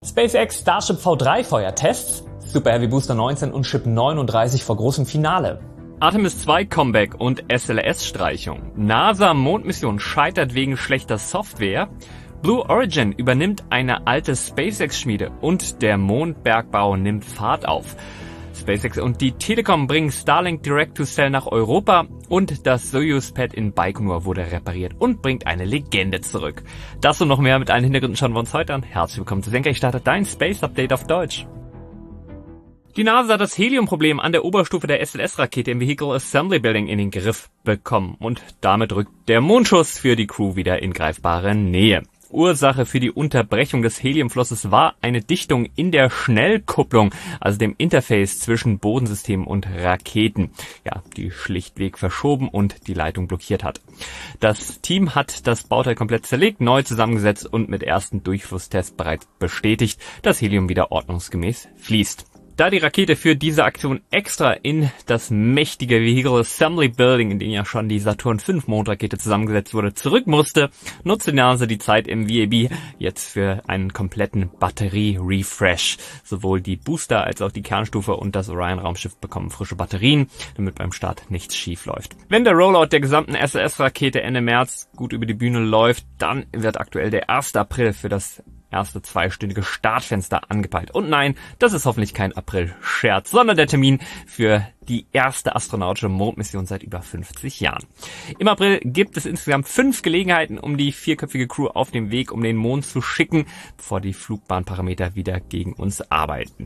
SpaceX Starship V3 Feuertests, Super Heavy Booster 19 und Ship 39 vor großem Finale. Artemis 2 Comeback und SLS-Streichung. NASA Mondmission scheitert wegen schlechter Software. Blue Origin übernimmt eine alte SpaceX-Schmiede und der Mondbergbau nimmt Fahrt auf. SpaceX und die Telekom bringen Starlink Direct-to-Cell nach Europa und das Soyuz-Pad in Baikonur wurde repariert und bringt eine Legende zurück. Das und noch mehr mit allen Hintergründen schauen wir uns heute an. Herzlich willkommen zu Senkrechtstarter, dein Space-Update auf Deutsch. Die NASA hat das Heliumproblem an der Oberstufe der SLS-Rakete im Vehicle Assembly Building in den Griff bekommen und damit rückt der Mondschuss für die Crew wieder in greifbare Nähe. Ursache für die Unterbrechung des Heliumflusses war eine Dichtung in der Schnellkupplung, also dem Interface zwischen Bodensystem und Raketen, die schlichtweg verschoben und die Leitung blockiert hat. Das Team hat das Bauteil komplett zerlegt, neu zusammengesetzt und mit ersten Durchflusstests bereits bestätigt, dass Helium wieder ordnungsgemäß fließt. Da die Rakete für diese Aktion extra in das mächtige Vehicle Assembly Building, in dem ja schon die Saturn V Mondrakete zusammengesetzt wurde, zurück musste, nutzte die NASA die Zeit im VAB jetzt für einen kompletten Batterie-Refresh. Sowohl die Booster als auch die Kernstufe und das Orion-Raumschiff bekommen frische Batterien, damit beim Start nichts schief läuft. Wenn der Rollout der gesamten SLS-Rakete Ende März gut über die Bühne läuft, dann wird aktuell der 1. April für das erste zweistündige Startfenster angepeilt. Und nein, das ist hoffentlich kein April-Scherz, sondern der Termin für die erste astronautische Mondmission seit über 50 Jahren. Im April gibt es insgesamt 5 Gelegenheiten, um die 4-köpfige Crew auf dem Weg um den Mond zu schicken, bevor die Flugbahnparameter wieder gegen uns arbeiten.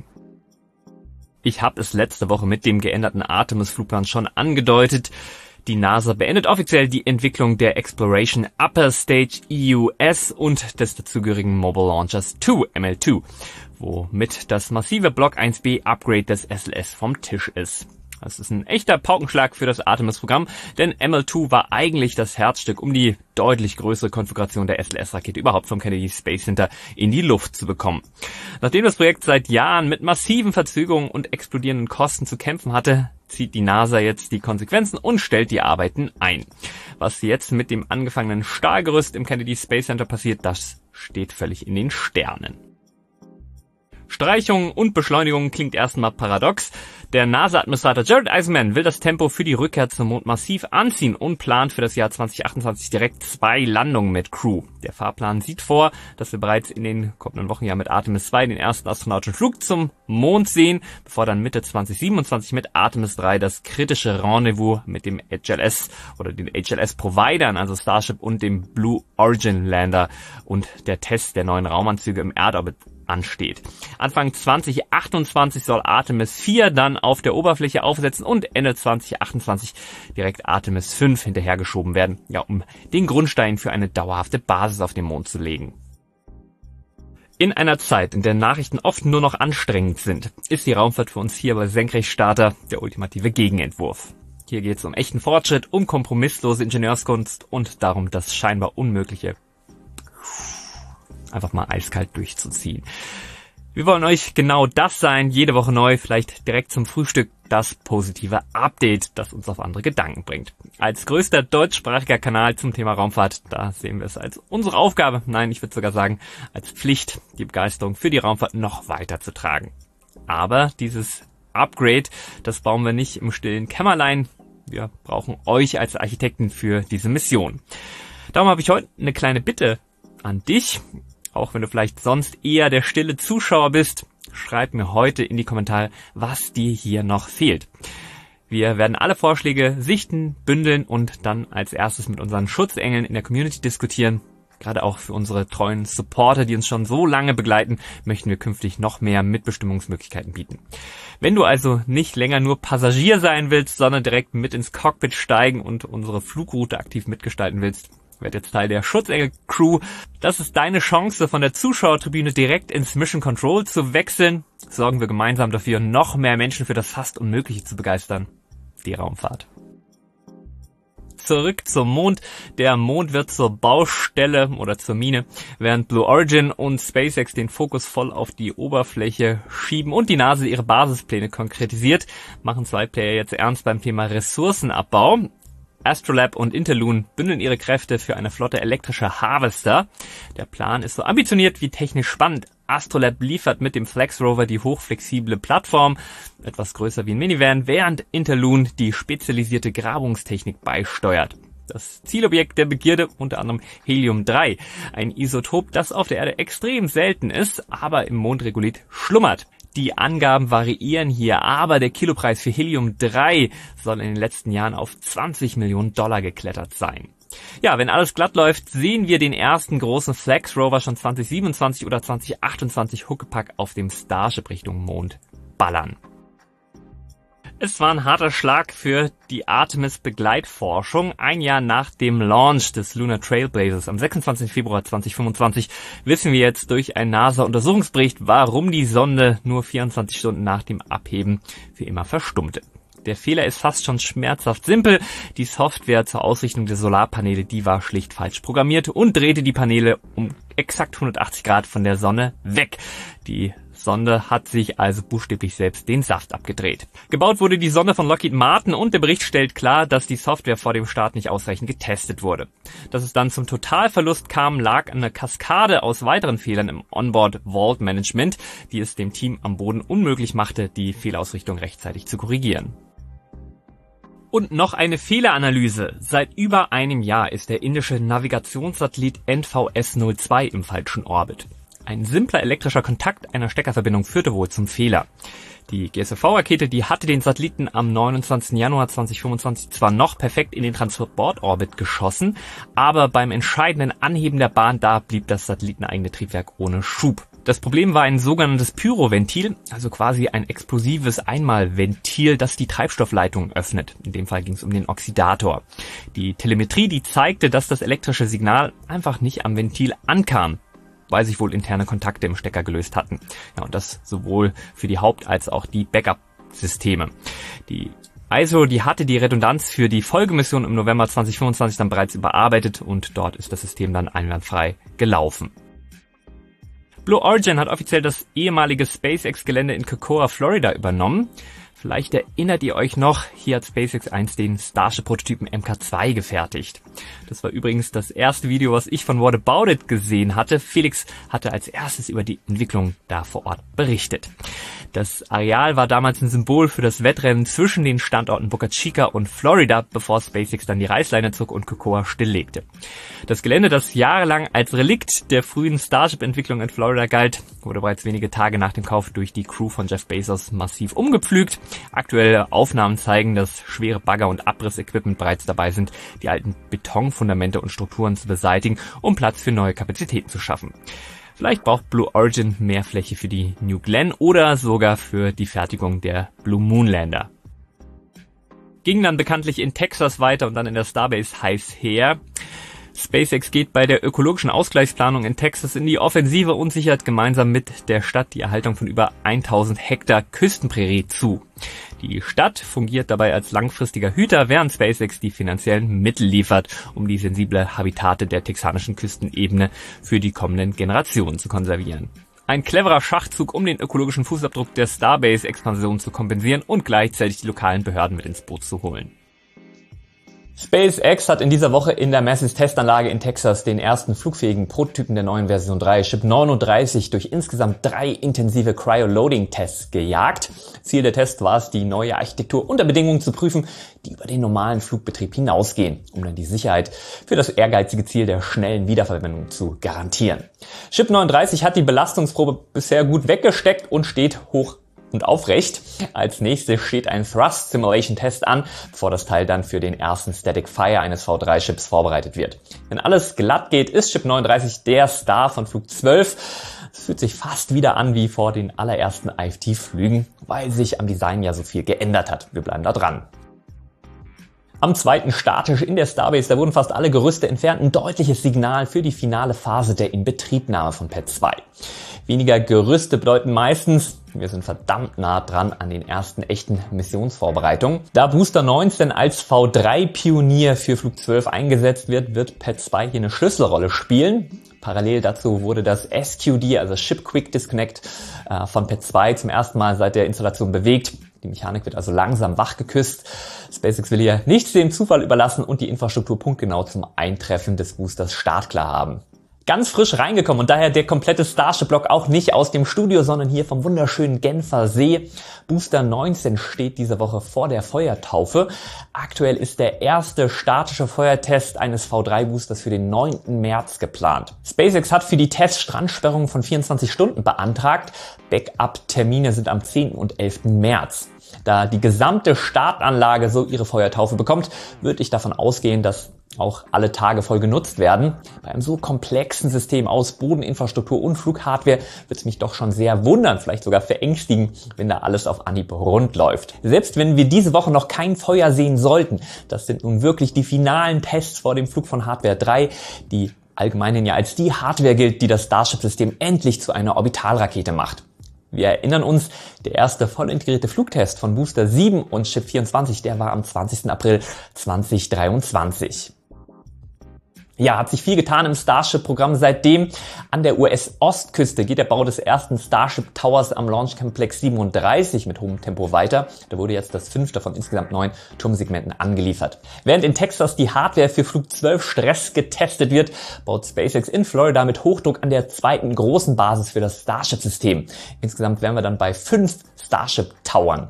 Ich habe es letzte Woche mit dem geänderten Artemis-Flugplan schon angedeutet. Die NASA beendet offiziell die Entwicklung der Exploration Upper Stage EUS und des dazugehörigen Mobile Launchers 2, ML2, womit das massive Block 1B Upgrade des SLS vom Tisch ist. Das ist ein echter Paukenschlag für das Artemis-Programm, denn ML2 war eigentlich das Herzstück, um die deutlich größere Konfiguration der SLS-Rakete überhaupt vom Kennedy Space Center in die Luft zu bekommen. Nachdem das Projekt seit Jahren mit massiven Verzögerungen und explodierenden Kosten zu kämpfen hatte, zieht die NASA jetzt die Konsequenzen und stellt die Arbeiten ein. Was jetzt mit dem angefangenen Stahlgerüst im Kennedy Space Center passiert, das steht völlig in den Sternen. Streichung und Beschleunigung klingt erstmal paradox. Der NASA-Administrator Jared Isaacman will das Tempo für die Rückkehr zum Mond massiv anziehen und plant für das Jahr 2028 direkt 2 Landungen mit Crew. Der Fahrplan sieht vor, dass wir bereits in den kommenden Wochen mit Artemis 2 den ersten astronautischen Flug zum Mond sehen, bevor dann Mitte 2027 mit Artemis 3 das kritische Rendezvous mit dem HLS oder den HLS-Providern, also Starship und dem Blue Origin Lander und der Test der neuen Raumanzüge im Erdorbit ansteht. Anfang 2028 soll Artemis 4 dann auf der Oberfläche aufsetzen und Ende 2028 direkt Artemis 5 hinterhergeschoben werden, um den Grundstein für eine dauerhafte Basis auf dem Mond zu legen. In einer Zeit, in der Nachrichten oft nur noch anstrengend sind, ist die Raumfahrt für uns hier bei Senkrechtstarter der ultimative Gegenentwurf. Hier geht es um echten Fortschritt, um kompromisslose Ingenieurskunst und darum, das scheinbar Unmögliche einfach mal eiskalt durchzuziehen. Wir wollen euch genau das sein, jede Woche neu, vielleicht direkt zum Frühstück, das positive Update, das uns auf andere Gedanken bringt. Als größter deutschsprachiger Kanal zum Thema Raumfahrt, da sehen wir es als unsere Aufgabe, nein, ich würde sogar sagen, als Pflicht, die Begeisterung für die Raumfahrt noch weiter zu tragen. Aber dieses Upgrade, das bauen wir nicht im stillen Kämmerlein. Wir brauchen euch als Architekten für diese Mission. Darum habe ich heute eine kleine Bitte an dich. Auch wenn du vielleicht sonst eher der stille Zuschauer bist, schreib mir heute in die Kommentare, was dir hier noch fehlt. Wir werden alle Vorschläge sichten, bündeln und dann als erstes mit unseren Schutzengeln in der Community diskutieren. Gerade auch für unsere treuen Supporter, die uns schon so lange begleiten, möchten wir künftig noch mehr Mitbestimmungsmöglichkeiten bieten. Wenn du also nicht länger nur Passagier sein willst, sondern direkt mit ins Cockpit steigen und unsere Flugroute aktiv mitgestalten willst, werd jetzt Teil der Schutzengel-Crew. Das ist deine Chance, von der Zuschauertribüne direkt ins Mission Control zu wechseln. Sorgen wir gemeinsam dafür, noch mehr Menschen für das fast Unmögliche zu begeistern. Die Raumfahrt. Zurück zum Mond. Der Mond wird zur Baustelle oder zur Mine, während Blue Origin und SpaceX den Fokus voll auf die Oberfläche schieben und die NASA ihre Basispläne konkretisiert, machen 2 Player jetzt ernst beim Thema Ressourcenabbau. Astrolab und Interloon bündeln ihre Kräfte für eine Flotte elektrischer Harvester. Der Plan ist so ambitioniert wie technisch spannend, Astrolab liefert mit dem Flex Rover die hochflexible Plattform, etwas größer wie ein Minivan, während Interloon die spezialisierte Grabungstechnik beisteuert. Das Zielobjekt der Begierde unter anderem Helium-3, ein Isotop, das auf der Erde extrem selten ist, aber im Mondregolith schlummert. Die Angaben variieren hier, aber der Kilopreis für Helium-3 soll in den letzten Jahren auf $20 Millionen geklettert sein. Ja, wenn alles glatt läuft, sehen wir den ersten großen Flex Rover schon 2027 oder 2028 Huckepack auf dem Starship Richtung Mond ballern. Es war ein harter Schlag für die Artemis-Begleitforschung. Ein Jahr nach dem Launch des Lunar Trailblazers am 26. Februar 2025 wissen wir jetzt durch einen NASA-Untersuchungsbericht, warum die Sonde nur 24 Stunden nach dem Abheben für immer verstummte. Der Fehler ist fast schon schmerzhaft simpel. Die Software zur Ausrichtung der Solarpaneele, die war schlicht falsch programmiert und drehte die Paneele um exakt 180 Grad von der Sonne weg. Die Sonde hat sich also buchstäblich selbst den Saft abgedreht. Gebaut wurde die Sonde von Lockheed Martin und der Bericht stellt klar, dass die Software vor dem Start nicht ausreichend getestet wurde. Dass es dann zum Totalverlust kam, lag an einer Kaskade aus weiteren Fehlern im Onboard Vault Management, die es dem Team am Boden unmöglich machte, die Fehlausrichtung rechtzeitig zu korrigieren. Und noch eine Fehleranalyse. Seit über einem Jahr ist der indische Navigationssatellit NVS-02 im falschen Orbit. Ein simpler elektrischer Kontakt einer Steckerverbindung führte wohl zum Fehler. Die GSLV-Rakete, die hatte den Satelliten am 29. Januar 2025 zwar noch perfekt in den Transportorbit geschossen, aber beim entscheidenden Anheben der Bahn, da blieb das satelliteneigene Triebwerk ohne Schub. Das Problem war ein sogenanntes Pyroventil, also quasi ein explosives Einmalventil, das die Treibstoffleitung öffnet. In dem Fall ging es um den Oxidator. Die Telemetrie, die zeigte, dass das elektrische Signal einfach nicht am Ventil ankam, weil sich wohl interne Kontakte im Stecker gelöst hatten. Ja, und das sowohl für die Haupt- als auch die Backup-Systeme. Die ISRO, die hatte die Redundanz für die Folgemission im November 2025 dann bereits überarbeitet und dort ist das System dann einwandfrei gelaufen. Blue Origin hat offiziell das ehemalige SpaceX-Gelände in Cocoa, Florida übernommen. Vielleicht erinnert ihr euch noch, hier hat SpaceX einst den Starship-Prototypen Mk2 gefertigt. Das war übrigens das erste Video, was ich von What About It gesehen hatte. Felix hatte als erstes über die Entwicklung da vor Ort berichtet. Das Areal war damals ein Symbol für das Wettrennen zwischen den Standorten Boca Chica und Florida, bevor SpaceX dann die Reißleine zog und Cocoa stilllegte. Das Gelände, das jahrelang als Relikt der frühen Starship-Entwicklung in Florida galt, wurde bereits wenige Tage nach dem Kauf durch die Crew von Jeff Bezos massiv umgepflügt. Aktuelle Aufnahmen zeigen, dass schwere Bagger und Abrissequipment bereits dabei sind, die alten Betonfundamente und Strukturen zu beseitigen, um Platz für neue Kapazitäten zu schaffen. Vielleicht braucht Blue Origin mehr Fläche für die New Glenn oder sogar für die Fertigung der Blue Moon Lander. Ging dann bekanntlich in Texas weiter und dann in der Starbase heiß her. SpaceX geht bei der ökologischen Ausgleichsplanung in Texas in die Offensive und sichert gemeinsam mit der Stadt die Erhaltung von über 1000 Hektar Küstenprärie zu. Die Stadt fungiert dabei als langfristiger Hüter, während SpaceX die finanziellen Mittel liefert, um die sensible Habitate der texanischen Küstenebene für die kommenden Generationen zu konservieren. Ein cleverer Schachzug, um den ökologischen Fußabdruck der Starbase-Expansion zu kompensieren und gleichzeitig die lokalen Behörden mit ins Boot zu holen. SpaceX hat in dieser Woche in der Massey-Testanlage in Texas den ersten flugfähigen Prototypen der neuen Version 3, Ship 39, durch insgesamt 3 intensive Cryo-Loading-Tests gejagt. Ziel der Tests war es, die neue Architektur unter Bedingungen zu prüfen, die über den normalen Flugbetrieb hinausgehen, um dann die Sicherheit für das ehrgeizige Ziel der schnellen Wiederverwendung zu garantieren. Ship 39 hat die Belastungsprobe bisher gut weggesteckt und steht hoch und aufrecht. Als nächstes steht ein Thrust Simulation Test an, bevor das Teil dann für den ersten Static Fire eines V3-Chips vorbereitet wird. Wenn alles glatt geht, ist Ship 39 der Star von Flug 12. Es fühlt sich fast wieder an wie vor den allerersten IFT-Flügen, weil sich am Design ja so viel geändert hat. Wir bleiben da dran. Am zweiten Starttisch in der Starbase, da wurden fast alle Gerüste entfernt, ein deutliches Signal für die finale Phase der Inbetriebnahme von Pad 2. Weniger Gerüste bedeuten meistens, wir sind verdammt nah dran an den ersten echten Missionsvorbereitungen. Da Booster 19 als V3-Pionier für Flug 12 eingesetzt wird Pad 2 hier eine Schlüsselrolle spielen. Parallel dazu wurde das SQD, also Ship Quick Disconnect, von Pad 2 zum ersten Mal seit der Installation bewegt. Die Mechanik wird also langsam wachgeküsst. SpaceX will hier nichts dem Zufall überlassen und die Infrastruktur punktgenau zum Eintreffen des Boosters startklar haben. Ganz frisch reingekommen und daher der komplette Starship-Block auch nicht aus dem Studio, sondern hier vom wunderschönen Genfer See. Booster 19 steht diese Woche vor der Feuertaufe. Aktuell ist der erste statische Feuertest eines V3-Boosters für den 9. März geplant. SpaceX hat für die Tests Strandsperrungen von 24 Stunden beantragt. Backup-Termine sind am 10. und 11. März. Da die gesamte Startanlage so ihre Feuertaufe bekommt, würde ich davon ausgehen, dass auch alle Tage voll genutzt werden. Bei einem so komplexen System aus Bodeninfrastruktur und Flughardware wird es mich doch schon sehr wundern, vielleicht sogar verängstigen, wenn da alles auf Anhieb rund läuft. Selbst wenn wir diese Woche noch kein Feuer sehen sollten, das sind nun wirklich die finalen Tests vor dem Flug von Hardware 3, die allgemein ja als die Hardware gilt, die das Starship-System endlich zu einer Orbitalrakete macht. Wir erinnern uns, der erste voll integrierte Flugtest von Booster 7 und Ship 24, der war am 20. April 2023. Ja, hat sich viel getan im Starship-Programm seitdem. An der US-Ostküste geht der Bau des ersten Starship Towers am Launch Complex 37 mit hohem Tempo weiter. Da wurde jetzt das 5. von insgesamt 9 Turmsegmenten angeliefert. Während in Texas die Hardware für Flug 12 Stress getestet wird, baut SpaceX in Florida mit Hochdruck an der zweiten großen Basis für das Starship-System. Insgesamt wären wir dann bei 5 Starship-Towern.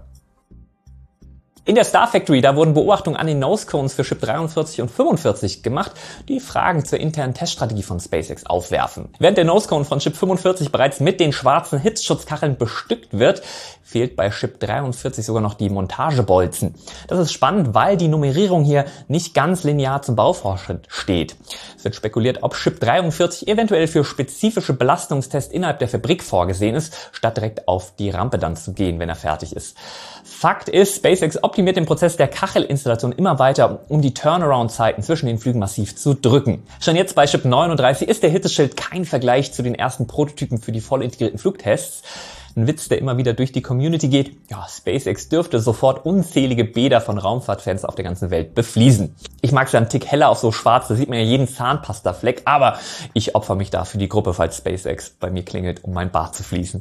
In der Star Factory, da wurden Beobachtungen an den Nose Cones für Ship 43 und 45 gemacht, die Fragen zur internen Teststrategie von SpaceX aufwerfen. Während der Nose Cone von Ship 45 bereits mit den schwarzen Hitzschutzkacheln bestückt wird, fehlt bei Ship 43 sogar noch die Montagebolzen. Das ist spannend, weil die Nummerierung hier nicht ganz linear zum Baufortschritt steht. Es wird spekuliert, ob Ship 43 eventuell für spezifische Belastungstests innerhalb der Fabrik vorgesehen ist, statt direkt auf die Rampe dann zu gehen, wenn er fertig ist. Fakt ist, SpaceX optimiert den Prozess der Kachelinstallation immer weiter, um die Turnaround-Zeiten zwischen den Flügen massiv zu drücken. Schon jetzt bei Ship 39 ist der Hitzeschild kein Vergleich zu den ersten Prototypen für die voll integrierten Flugtests. Ein Witz, der immer wieder durch die Community geht. Ja, SpaceX dürfte sofort unzählige Bäder von Raumfahrtfans auf der ganzen Welt befließen. Ich mag es ja einen Tick heller auf so schwarz, da sieht man ja jeden Zahnpastafleck, aber ich opfer mich da für die Gruppe, falls SpaceX bei mir klingelt, um mein Bad zu fließen.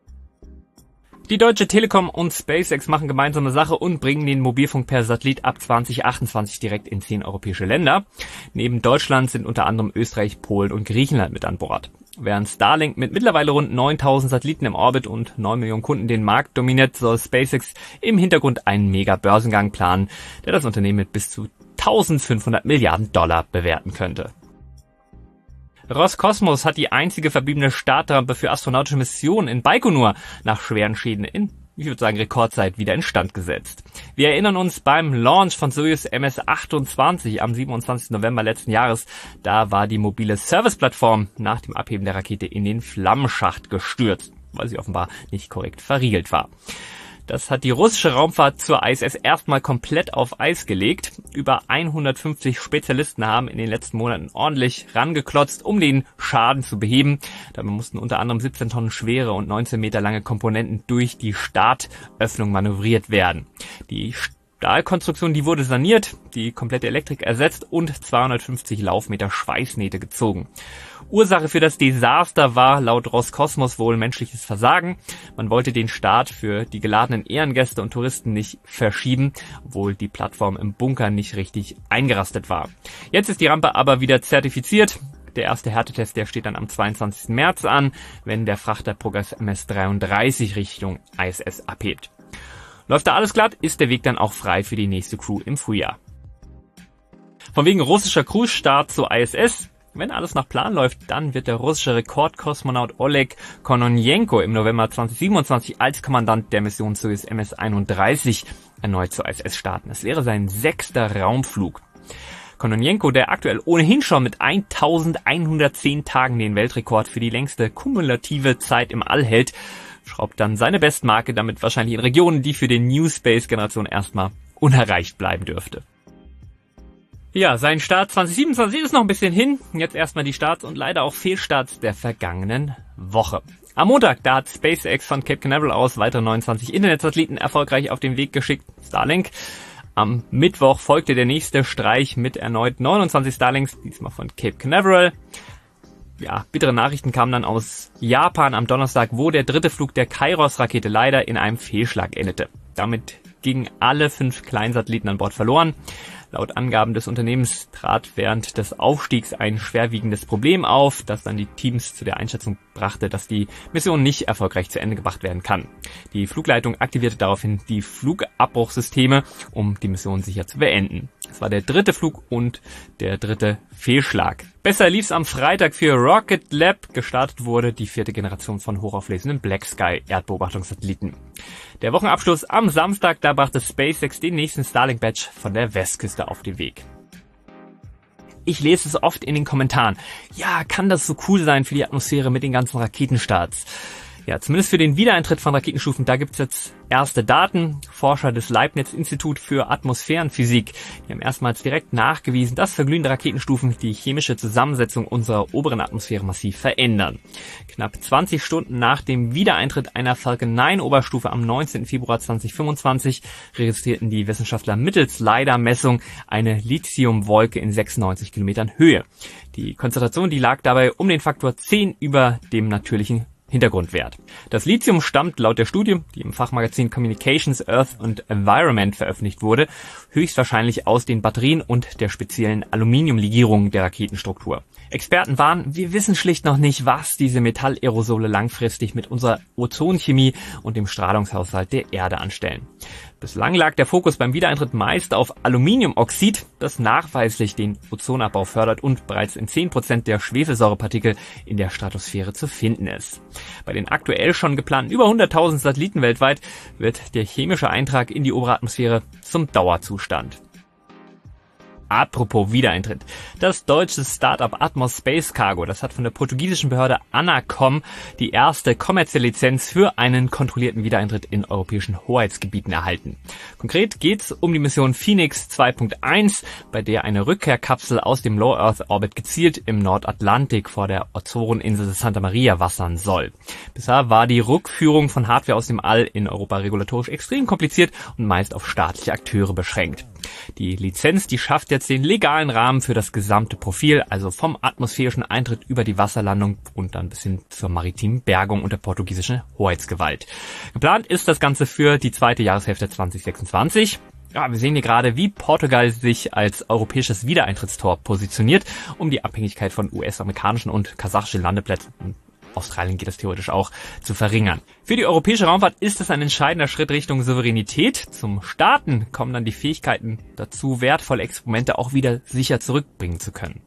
Die Deutsche Telekom und SpaceX machen gemeinsame Sache und bringen den Mobilfunk per Satellit ab 2028 direkt in 10 europäische Länder. Neben Deutschland sind unter anderem Österreich, Polen und Griechenland mit an Bord. Während Starlink mit mittlerweile rund 9000 Satelliten im Orbit und 9 Millionen Kunden den Markt dominiert, soll SpaceX im Hintergrund einen Mega-Börsengang planen, der das Unternehmen mit bis zu 1500 Milliarden Dollar bewerten könnte. Roskosmos hat die einzige verbliebene Startrampe für astronautische Missionen in Baikonur nach schweren Schäden in, ich würde sagen, Rekordzeit wieder instand gesetzt. Wir erinnern uns beim Launch von Soyuz MS-28 am 27. November letzten Jahres. Da war die mobile Serviceplattform nach dem Abheben der Rakete in den Flammenschacht gestürzt, weil sie offenbar nicht korrekt verriegelt war. Das hat die russische Raumfahrt zur ISS erstmal komplett auf Eis gelegt. Über 150 Spezialisten haben in den letzten Monaten ordentlich rangeklotzt, um den Schaden zu beheben. Dabei mussten unter anderem 17 Tonnen schwere und 19 Meter lange Komponenten durch die Startöffnung manövriert werden. Die Stahlkonstruktion, die wurde saniert, die komplette Elektrik ersetzt und 250 Laufmeter Schweißnähte gezogen. Ursache für das Desaster war laut Roskosmos wohl menschliches Versagen. Man wollte den Start für die geladenen Ehrengäste und Touristen nicht verschieben, obwohl die Plattform im Bunker nicht richtig eingerastet war. Jetzt ist die Rampe aber wieder zertifiziert. Der erste Härtetest, der steht dann am 22. März an, wenn der Frachter Progress MS-33 Richtung ISS abhebt. Läuft da alles glatt, ist der Weg dann auch frei für die nächste Crew im Frühjahr. Von wegen russischer Cruise-Start zur ISS. Wenn alles nach Plan läuft, dann wird der russische Rekordkosmonaut Oleg Kononenko im November 2027 als Kommandant der Mission Soyuz MS-31 erneut zur ISS starten. Es wäre sein 6. Raumflug. Kononenko, der aktuell ohnehin schon mit 1110 Tagen den Weltrekord für die längste kumulative Zeit im All hält, schraubt dann seine Bestmarke damit wahrscheinlich in Regionen, die für die New Space-Generation erstmal unerreicht bleiben dürfte. Ja, sein Start 2027 ist noch ein bisschen hin. Jetzt erstmal die Starts und leider auch Fehlstarts der vergangenen Woche. Am Montag, da hat SpaceX von Cape Canaveral aus weitere 29 Internetsatelliten erfolgreich auf den Weg geschickt, Starlink. Am Mittwoch folgte der nächste Streich mit erneut 29 Starlinks, diesmal von Cape Canaveral. Ja, bittere Nachrichten kamen dann aus Japan am Donnerstag, wo der dritte Flug der Kairos-Rakete leider in einem Fehlschlag endete. Damit gingen alle 5 Kleinsatelliten an Bord verloren. Laut Angaben des Unternehmens trat während des Aufstiegs ein schwerwiegendes Problem auf, das dann die Teams zu der Einschätzung brachte, dass die Mission nicht erfolgreich zu Ende gebracht werden kann. Die Flugleitung aktivierte daraufhin die Flugabbruchsysteme, um die Mission sicher zu beenden. Es war der 3. Flug und der 3. Fehlschlag. Besser lief's am Freitag für Rocket Lab. Gestartet wurde die 4. Generation von hochauflösenden Black Sky Erdbeobachtungssatelliten. Der Wochenabschluss am Samstag, da brachte SpaceX den nächsten Starlink-Batch von der Westküste auf den Weg. Ich lese es oft in den Kommentaren. Ja, kann das so cool sein für die Atmosphäre mit den ganzen Raketenstarts? Ja, zumindest für den Wiedereintritt von Raketenstufen, da gibt's jetzt erste Daten. Forscher des Leibniz-Institut für Atmosphärenphysik, die haben erstmals direkt nachgewiesen, dass verglühende Raketenstufen die chemische Zusammensetzung unserer oberen Atmosphäre massiv verändern. Knapp 20 Stunden nach dem Wiedereintritt einer Falcon 9 Oberstufe am 19. Februar 2025 registrierten die Wissenschaftler mittels LiDAR-Messung eine Lithiumwolke in 96 Kilometern Höhe. Die Konzentration, die lag dabei um den Faktor 10 über dem natürlichen Hintergrundwert. Das Lithium stammt laut der Studie, die im Fachmagazin Communications, Earth and Environment veröffentlicht wurde, höchstwahrscheinlich aus den Batterien und der speziellen Aluminiumlegierung der Raketenstruktur. Experten warnen, wir wissen schlicht noch nicht, was diese Metallerosole langfristig mit unserer Ozonchemie und dem Strahlungshaushalt der Erde anstellen. Bislang lag der Fokus beim Wiedereintritt meist auf Aluminiumoxid, das nachweislich den Ozonabbau fördert und bereits in 10% der Schwefelsäurepartikel in der Stratosphäre zu finden ist. Bei den aktuell schon geplanten über 100.000 Satelliten weltweit wird der chemische Eintrag in die obere Atmosphäre zum Dauerzustand. Apropos Wiedereintritt. Das deutsche Startup Atmos Space Cargo, das hat von der portugiesischen Behörde ANACOM die erste kommerzielle Lizenz für einen kontrollierten Wiedereintritt in europäischen Hoheitsgebieten erhalten. Konkret geht's um die Mission Phoenix 2.1, bei der eine Rückkehrkapsel aus dem Low Earth Orbit gezielt im Nordatlantik vor der Azoreninsel Santa Maria wassern soll. Bisher war die Rückführung von Hardware aus dem All in Europa regulatorisch extrem kompliziert und meist auf staatliche Akteure beschränkt. Die Lizenz, die schafft jetzt den legalen Rahmen für das gesamte Profil, also vom atmosphärischen Eintritt über die Wasserlandung und dann bis hin zur maritimen Bergung unter portugiesischer Hoheitsgewalt. Geplant ist das Ganze für die zweite Jahreshälfte 2026. Ja, wir sehen hier gerade, wie Portugal sich als europäisches Wiedereintrittstor positioniert, um die Abhängigkeit von US-amerikanischen und kasachischen Landeplätzen, Australien geht das theoretisch auch, zu verringern. Für die europäische Raumfahrt ist es ein entscheidender Schritt Richtung Souveränität. Zum Starten kommen dann die Fähigkeiten dazu, wertvolle Experimente auch wieder sicher zurückbringen zu können.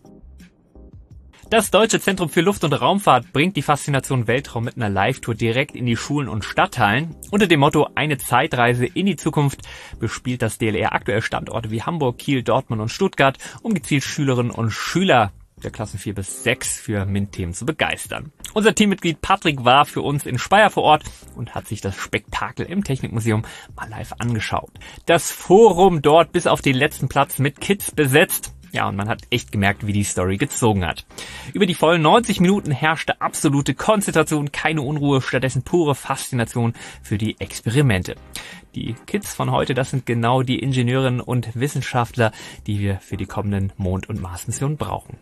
Das Deutsche Zentrum für Luft- und Raumfahrt bringt die Faszination Weltraum mit einer Live-Tour direkt in die Schulen und Stadtteilen. Unter dem Motto Eine Zeitreise in die Zukunft bespielt das DLR aktuell Standorte wie Hamburg, Kiel, Dortmund und Stuttgart, um gezielt Schülerinnen und Schüler der Klassen 4 bis 6 für MINT-Themen zu begeistern. Unser Teammitglied Patrick war für uns in Speyer vor Ort und hat sich das Spektakel im Technikmuseum mal live angeschaut. Das Forum dort bis auf den letzten Platz mit Kids besetzt. Ja, und man hat echt gemerkt, wie die Story gezogen hat. Über die vollen 90 Minuten herrschte absolute Konzentration, keine Unruhe, stattdessen pure Faszination für die Experimente. Die Kids von heute, das sind genau die Ingenieurinnen und Wissenschaftler, die wir für die kommenden Mond- und Marsmissionen brauchen.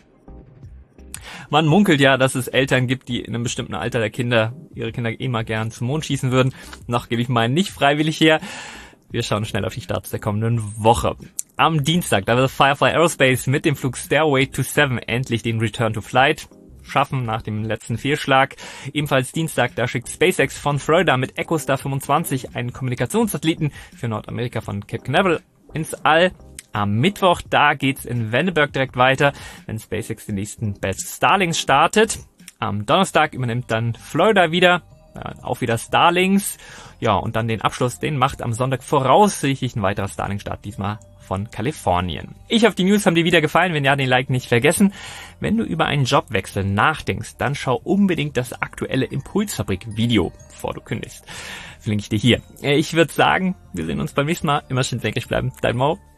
Man munkelt ja, dass es Eltern gibt, die in einem bestimmten Alter der Kinder ihre Kinder mal gern zum Mond schießen würden. Noch gebe ich meinen nicht freiwillig her. Wir schauen schnell auf die Starts der kommenden Woche. Am Dienstag, da wird Firefly Aerospace mit dem Flug Stairway to 7 endlich den Return to Flight schaffen nach dem letzten Fehlschlag. Ebenfalls Dienstag, da schickt SpaceX von Florida mit EchoStar 25 einen Kommunikationssatelliten für Nordamerika von Cape Canaveral ins All. Am Mittwoch, da geht's in Vandenberg direkt weiter, wenn SpaceX den nächsten Batch Starlings startet. Am Donnerstag übernimmt dann Florida wieder, auch wieder Starlings. Ja, und dann den Abschluss, den macht am Sonntag voraussichtlich ein weiterer Starlink-Start, diesmal von Kalifornien. Ich hoffe, die News haben dir wieder gefallen. Wenn ja, den Like nicht vergessen. Wenn du über einen Jobwechsel nachdenkst, dann schau unbedingt das aktuelle Impulsfabrik-Video, bevor du kündigst. Verlinke ich dir hier. Ich würde sagen, wir sehen uns beim nächsten Mal. Immer schön senkrecht bleiben. Dein Mo.